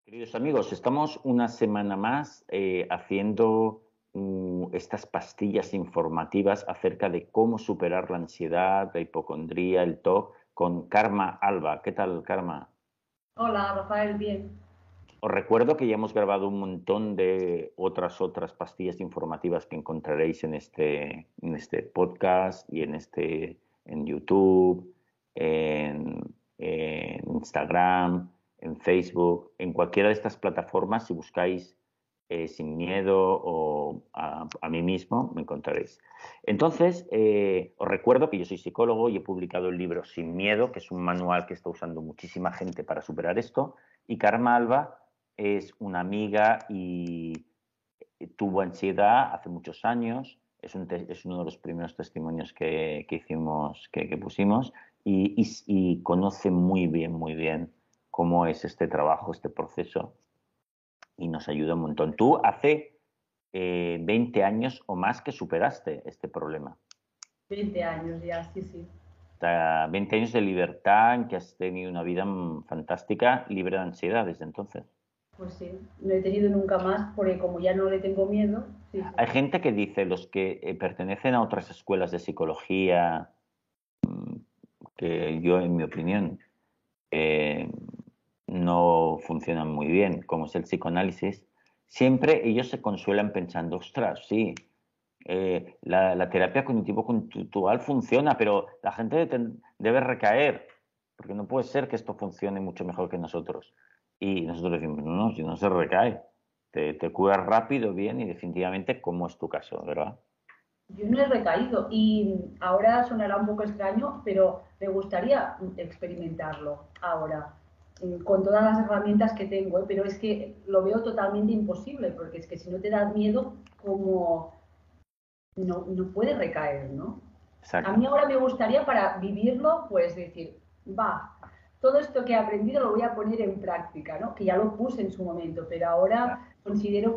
Queridos amigos, estamos una semana más haciendo estas pastillas informativas acerca de cómo superar la ansiedad, la hipocondría, el TOC, con Karma Alba. ¿Qué tal, Karma? Hola, Rafael, bien. Os recuerdo que ya hemos grabado un montón de otras pastillas informativas que encontraréis en este podcast y en YouTube, en Instagram, en Facebook, en cualquiera de estas plataformas. Si buscáis Sin Miedo o a mí mismo, me encontraréis. Entonces, os recuerdo que yo soy psicólogo y he publicado el libro Sin Miedo, que es un manual que está usando muchísima gente para superar esto. Y Karma Alba es una amiga y tuvo ansiedad hace muchos años. Es uno de los primeros testimonios que hicimos, que pusimos, y conoce muy bien cómo es este trabajo, este proceso, y nos ayuda un montón. Tú hace 20 años o más que superaste este problema. 20 años ya, sí, sí. 20 años de libertad en que has tenido una vida fantástica, libre de ansiedad desde entonces. Pues sí, no he tenido nunca más porque como ya no le tengo miedo, sí, sí. Hay gente que dice, los que pertenecen a otras escuelas de psicología, que yo, en mi opinión, eh, no funcionan muy bien, como es el psicoanálisis, siempre ellos se consuelan pensando, ostras, sí, la terapia cognitivo-conductual funciona, pero la gente debe recaer, porque no puede ser que esto funcione mucho mejor que nosotros. Y nosotros decimos, no, si no se recae, te curas rápido, bien, y definitivamente, como es tu caso, ¿verdad? Yo no he recaído y ahora sonará un poco extraño, pero me gustaría experimentarlo ahora con todas las herramientas que tengo, pero es que lo veo totalmente imposible porque es que si no te da miedo, como no puede recaer, ¿no? A Exacto. mí ahora me gustaría para vivirlo, pues decir, va, todo esto que he aprendido lo voy a poner en práctica, ¿no? Que ya lo puse en su momento, pero ahora considero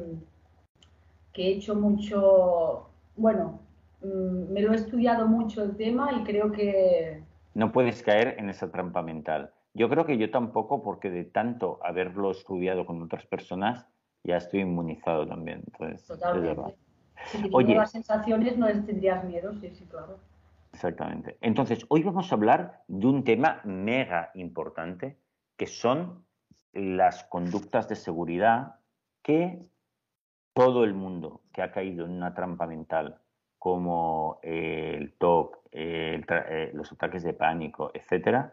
que he hecho mucho, bueno, me lo he estudiado mucho el tema y creo que No puedes caer en esa trampa mental. Yo creo que yo tampoco, porque de tanto haberlo estudiado con otras personas, ya estoy inmunizado también. Entonces, es verdad. totalmente. Si tienes Oye, nuevas sensaciones no tendrías miedo, sí, sí, claro. exactamente. Entonces, hoy vamos a hablar de un tema mega importante, que son las conductas de seguridad que todo el mundo que ha caído en una trampa mental, como el TOC, los ataques de pánico, etcétera,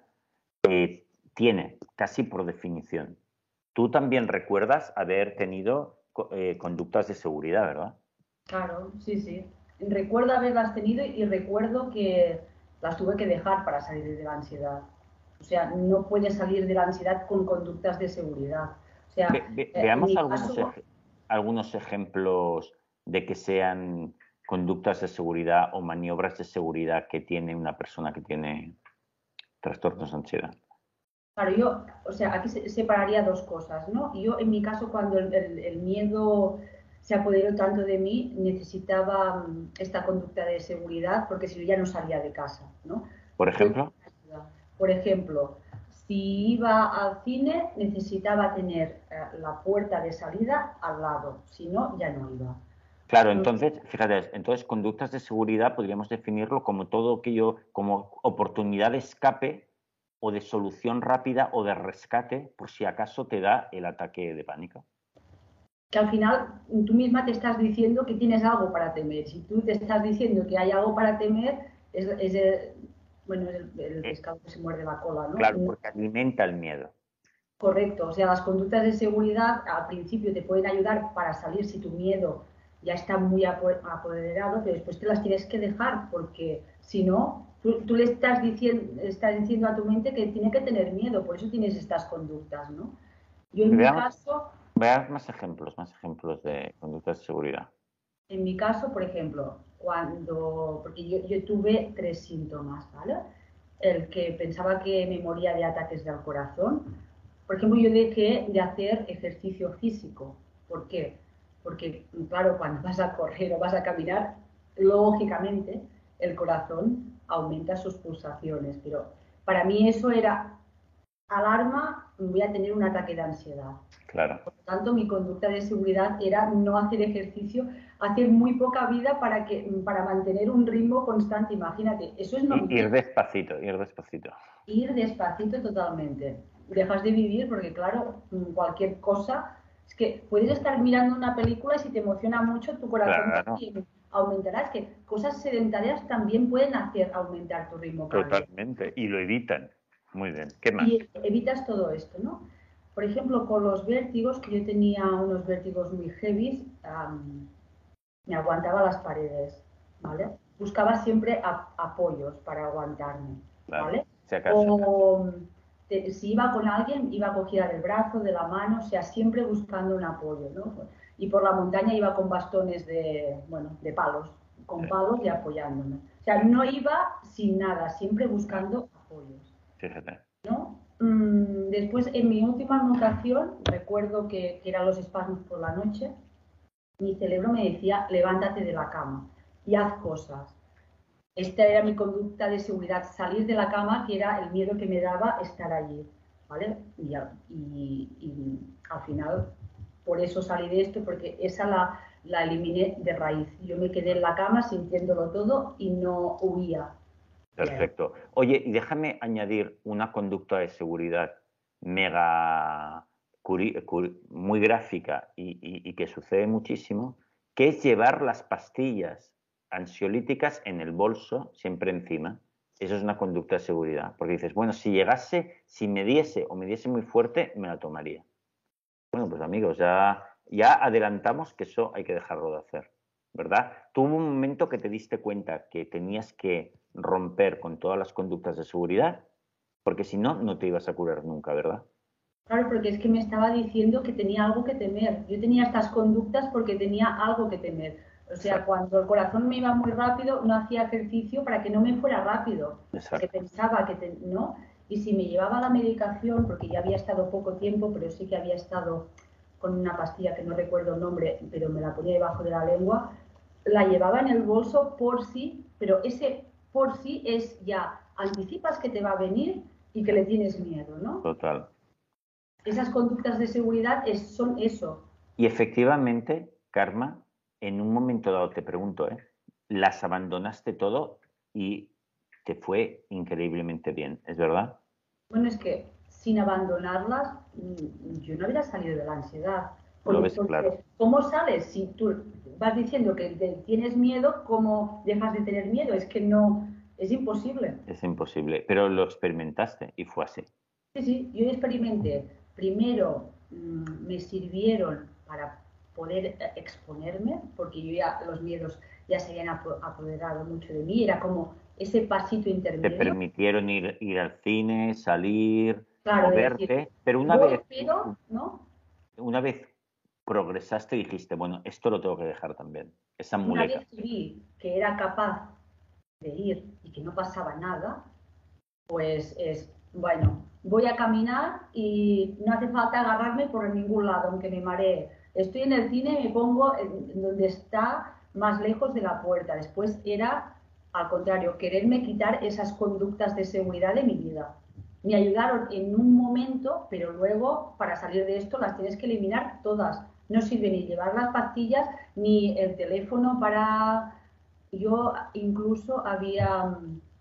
tiene casi por definición. Tú también recuerdas haber tenido conductas de seguridad, ¿verdad? Claro, sí, sí. Recuerdo haberlas tenido y recuerdo que las tuve que dejar para salir de la ansiedad. O sea, no puedes salir de la ansiedad con conductas de seguridad. O sea, en Veamos mi caso, algunos ejemplos de que sean conductas de seguridad o maniobras de seguridad que tiene una persona que tiene trastornos de ansiedad. claro, yo, o sea, aquí separaría dos cosas, ¿no? Yo, en mi caso, cuando el miedo se apoderó tanto de mí, necesitaba esta conducta de seguridad porque si no ya no salía de casa, ¿no? Por Entonces, ejemplo, por ejemplo, si iba al cine, necesitaba tener la puerta de salida al lado, si no, ya no iba. claro, entonces, fíjate, entonces conductas de seguridad podríamos definirlo como todo aquello, como oportunidad de escape o de solución rápida o de rescate por si acaso te da el ataque de pánico. Que al final tú misma te estás diciendo que tienes algo para temer. Si tú te estás diciendo que hay algo para temer, bueno, es el Eh, pescado que se muerde la cola, ¿no? claro, porque alimenta el miedo. Correcto, o sea, las conductas de seguridad al principio te pueden ayudar para salir si tu miedo ya está muy apoderado, pero después te las tienes que dejar porque si no, tú le estás diciendo a tu mente que tiene que tener miedo, por eso tienes estas conductas, ¿no? Yo en mi Veamos, caso, veamos más ejemplos de conductas de seguridad. por ejemplo, porque yo tuve tres síntomas, ¿vale? El que pensaba que me moría de ataques del corazón. Por ejemplo, yo dejé de hacer ejercicio físico. ¿Por qué? Porque, claro, cuando vas a correr o vas a caminar, lógicamente el corazón aumenta sus pulsaciones. Pero para mí eso era alarma voy a tener un ataque de ansiedad. Claro. Por lo tanto, mi conducta de seguridad era no hacer ejercicio, hacer muy poca vida para mantener un ritmo constante. Imagínate, eso es no Ir vivir. despacito, ir despacito. Ir despacito totalmente. Dejas de vivir porque, claro, cualquier cosa, es que puedes estar mirando una película y si te emociona mucho, tu corazón Claro, también aumentará. Es que cosas sedentarias también pueden hacer aumentar tu ritmo cardíaco. totalmente. Y lo evitan. Muy bien. ¿Qué más? Y evitas todo esto, ¿no? Por ejemplo, con los vértigos, que yo tenía unos vértigos muy heavy, me aguantaba las paredes, ¿vale? Buscaba siempre apoyos para aguantarme, Claro. ¿vale? Si acaso. O si iba con alguien, iba cogida del brazo, de la mano, o sea, siempre buscando un apoyo, ¿no? Y por la montaña iba con bastones de, bueno, de palos, con palos y apoyándome. O sea, no iba sin nada, siempre buscando apoyos, Fíjate. ¿no? Después, en mi última anotación, recuerdo que eran los espasmos por la noche, mi cerebro me decía, levántate de la cama y haz cosas. Esta era mi conducta de seguridad, salir de la cama, que era el miedo que me daba estar allí, ¿vale? Y al final, por eso salí de esto, porque esa la eliminé de raíz. Yo me quedé en la cama sintiéndolo todo y no huía de ahí. Perfecto. Oye, y déjame añadir una conducta de seguridad mega muy gráfica y que sucede muchísimo, que es llevar las pastillas ansiolíticas en el bolso, siempre encima. Eso es una conducta de seguridad, porque dices, bueno, si me diese o me diese muy fuerte, me la tomaría. Bueno, pues amigos, ya adelantamos que eso hay que dejarlo de hacer, ¿verdad? Tuvo un momento que te diste cuenta que tenías que romper con todas las conductas de seguridad, porque si no, no te ibas a curar nunca, ¿verdad? Claro, porque es que me estaba diciendo que tenía algo que temer. Yo tenía estas conductas porque tenía algo que temer. O sea, Exacto, cuando el corazón me iba muy rápido, no hacía ejercicio para que no me fuera rápido, porque exacto. pensaba que no. Y si me llevaba la medicación, porque ya había estado poco tiempo, pero sí que había estado con una pastilla que no recuerdo el nombre, pero me la ponía debajo de la lengua, la llevaba en el bolso por sí, pero ese por sí es ya anticipas que te va a venir y que Sí, le tienes miedo, ¿no? total. Esas conductas de seguridad son eso. Y efectivamente, Karma, en un momento dado te pregunto, las abandonaste todo y te fue increíblemente bien, ¿es verdad? Bueno, es que sin abandonarlas, yo no hubiera salido de la ansiedad. Lo ves claro. Porque, ¿cómo sales? Si tú vas diciendo que tienes miedo, ¿cómo dejas de tener miedo? Es que no, es imposible. Es imposible, pero lo experimentaste y fue así. Sí, sí, yo experimenté. Primero me sirvieron para poder exponerme, porque yo ya los miedos ya se habían apoderado mucho de mí, era como ese pasito Te intermedio. permitieron ir al cine, salir, Claro, de decir, moverte, pero voy, pero, ¿no? una vez progresaste dijiste, bueno, esto lo tengo que dejar también, esa Una muleta. vez que vi que era capaz de ir y que no pasaba nada, pues es, bueno, voy a caminar y no hace falta agarrarme por ningún lado, aunque me maree. Estoy en el cine y me pongo en donde está más lejos de la puerta. Después era, al contrario, quererme quitar esas conductas de seguridad de mi vida. Me ayudaron en un momento, pero luego para salir de esto las tienes que eliminar todas. No sirve ni llevar las pastillas ni el teléfono para... Yo incluso había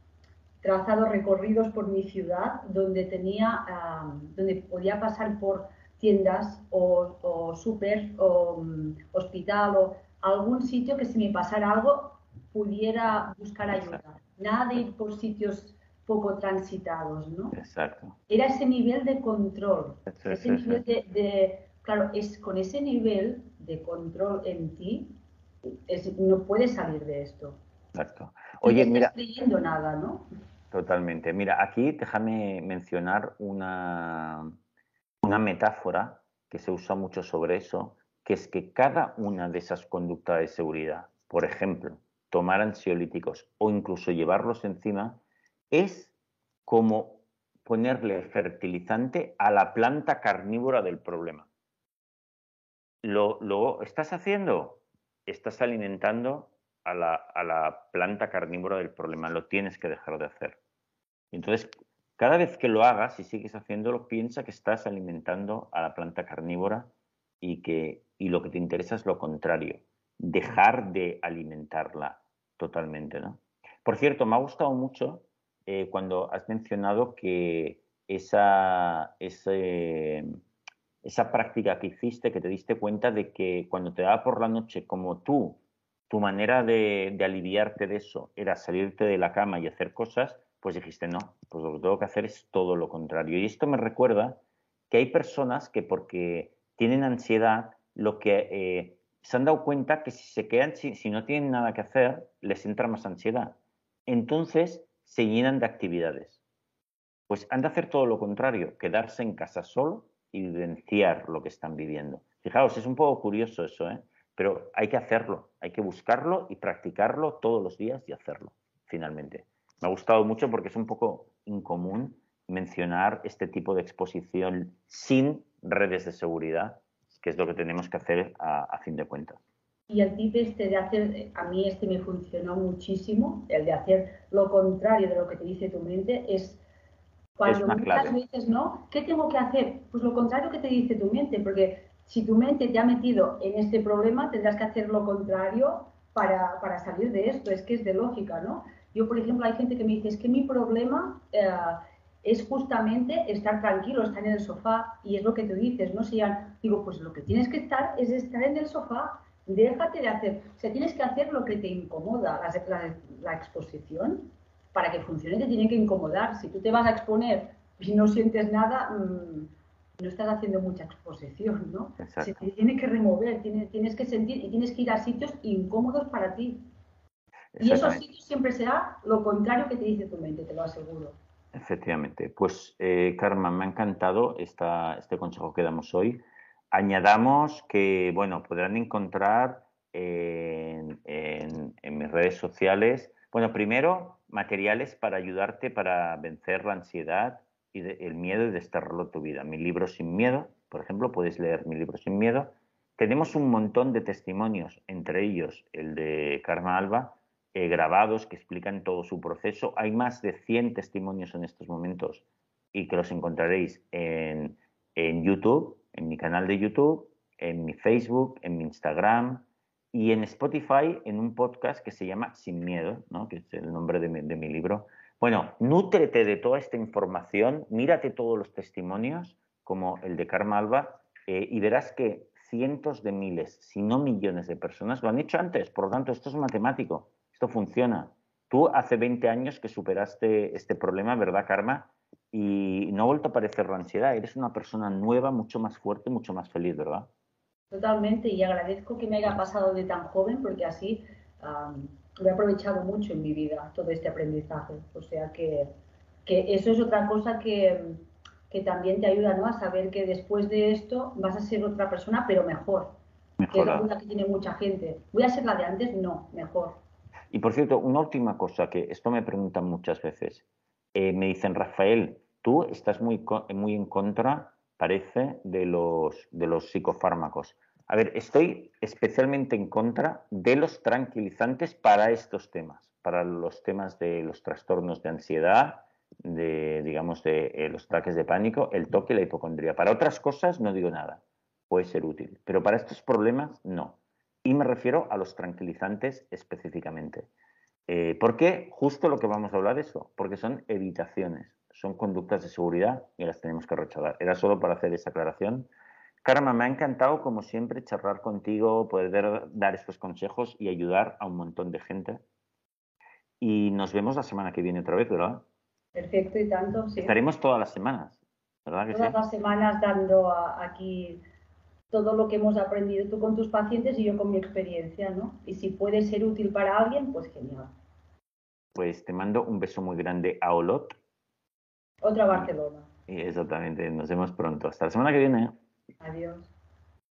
trazado recorridos por mi ciudad donde donde podía pasar por tiendas o súper o hospital o algún sitio que si me pasara algo pudiera buscar Exacto, ayuda. Nada de ir por sitios poco transitados, ¿no? exacto. Era ese nivel de control, Sí, ese sí, sí, nivel claro, es con ese nivel de control en ti, no puedes salir de esto. exacto. No te Oye, estás mira, creyendo nada, ¿no? totalmente. Mira, aquí déjame mencionar una metáfora que se usa mucho sobre eso, que es que cada una de esas conductas de seguridad, por ejemplo, tomar ansiolíticos o incluso llevarlos encima, es como ponerle fertilizante a la planta carnívora del problema. Lo estás haciendo, estás alimentando a la planta carnívora del problema, lo tienes que dejar de hacer. Entonces, Cada vez que lo hagas y sigues haciéndolo, piensa que estás alimentando a la planta carnívora y lo que te interesa es lo contrario, dejar de alimentarla totalmente, ¿no? Por cierto, me ha gustado mucho cuando has mencionado que esa práctica que hiciste, que te diste cuenta de que cuando te daba por la noche, como tu manera de aliviarte de eso era salirte de la cama y hacer cosas, pues dijiste, no, pues lo que tengo que hacer es todo lo contrario. Y esto me recuerda que hay personas que porque tienen ansiedad, lo que se han dado cuenta que si se quedan, si no tienen nada que hacer, les entra más ansiedad. Entonces se llenan de actividades. Pues han de hacer todo lo contrario, quedarse en casa solo y vivenciar lo que están viviendo. Fijaos, es un poco curioso eso, ¿eh? Pero hay que hacerlo, hay que buscarlo y practicarlo todos los días y hacerlo, finalmente. Me ha gustado mucho porque es un poco incomún mencionar este tipo de exposición sin redes de seguridad, que es lo que tenemos que hacer a fin de cuentas. Y el tip este de hacer, a mí este me funcionó muchísimo, el de hacer lo contrario de lo que te dice tu mente, es Es cuando una muchas clave. veces, ¿no? ¿Qué tengo que hacer? Pues lo contrario que te dice tu mente, porque si tu mente te ha metido en este problema, tendrás que hacer lo contrario para salir de esto. Es que es de lógica, ¿no? Yo, por ejemplo, hay gente que me dice, es que mi problema es justamente estar tranquilo, estar en el sofá, y es lo que tú dices, ¿no? Si ya, digo, pues lo que tienes que estar es estar en el sofá, déjate de hacer, o sea, tienes que hacer lo que te incomoda, la exposición para que funcione te tiene que incomodar. Si tú te vas a exponer y no sientes nada, no estás haciendo mucha exposición, ¿no? Se te Exacto. tiene que remover, tienes que sentir y tienes que ir a sitios incómodos para ti. Y esos Exactamente. sitios siempre será lo contrario que te dice tu mente, te lo aseguro. Efectivamente. Pues, Carmen, me ha encantado este consejo que damos hoy. Añadamos que, bueno, podrán encontrar en mis redes sociales, bueno, primero, materiales para ayudarte para vencer la ansiedad y el miedo y desterrarlo de tu vida. Mi libro Sin Miedo, por ejemplo, puedes leer mi libro Sin Miedo. Tenemos un montón de testimonios, entre ellos el de Carmen Alba, grabados que explican todo su proceso. Hay más de 100 testimonios en estos momentos y que los encontraréis en YouTube, en mi canal de YouTube, en mi Facebook, en mi Instagram y en Spotify en un podcast que se llama Sin Miedo, ¿no? Que es el nombre de mi libro. Bueno, nútrete de toda esta información, mírate todos los testimonios, como el de Karma Alba, y verás que cientos de miles, si no millones de personas lo han hecho antes. Por lo tanto, esto es matemático. Esto funciona. Tú hace 20 años que superaste este problema, ¿verdad, Karma? Y no ha vuelto a aparecer la ansiedad. Eres una persona nueva, mucho más fuerte, mucho más feliz, ¿verdad? Totalmente, y agradezco que me haya pasado de tan joven porque así lo he aprovechado mucho en mi vida, todo este aprendizaje. O sea que eso es otra cosa que también te ayuda, ¿no? A saber que después de esto vas a ser otra persona, pero mejor, que es la Mejorado. duda que tiene mucha gente. ¿Voy a ser la de antes? No, mejor. Y por cierto, una última cosa que esto me preguntan muchas veces. Me dicen, Rafael, tú estás muy en contra, parece, de los psicofármacos. A ver, estoy especialmente en contra de los tranquilizantes para estos temas, para los temas de los trastornos de ansiedad, digamos, de los ataques de pánico, el toque y la hipocondría. Para otras cosas no digo nada, puede ser útil, pero para estos problemas no. Y me refiero a los tranquilizantes específicamente. ¿Por qué? Justo lo que vamos a hablar de eso, porque son evitaciones, son conductas de seguridad y las tenemos que rechazar. Era solo para hacer esa aclaración. Karma, me ha encantado, como siempre, charlar contigo, poder dar estos consejos y ayudar a un montón de gente. Y nos vemos la semana que viene otra vez, ¿verdad? Perfecto y tanto, sí. Estaremos todas las semanas, ¿verdad que Todas sí? las semanas dando aquí todo lo que hemos aprendido tú con tus pacientes y yo con mi experiencia, ¿no? Y si puede ser útil para alguien, pues genial. Pues te mando un beso muy grande a Olot Otra y, Barcelona. y exactamente, nos vemos pronto. Hasta la semana que viene. Adiós.